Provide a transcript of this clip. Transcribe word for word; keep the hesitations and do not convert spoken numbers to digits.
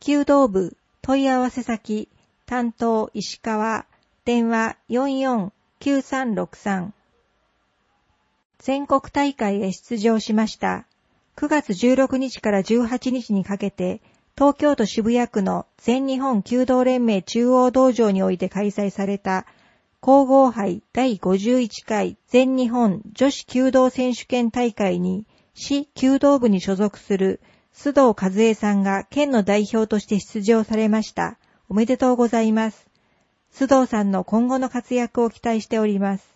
弓道部問い合わせ先担当石川電話 よんよんきゅうさんろくさん。全国大会へ出場しました。くがつじゅうろくにちからじゅうはちにちにかけて東京都渋谷区の全日本弓道連盟中央道場において開催された皇后杯だいごじゅういっかい全日本女子弓道選手権大会に市弓道部に所属する須藤和恵さんが県の代表として出場されました。おめでとうございます。須藤さんの今後の活躍を期待しております。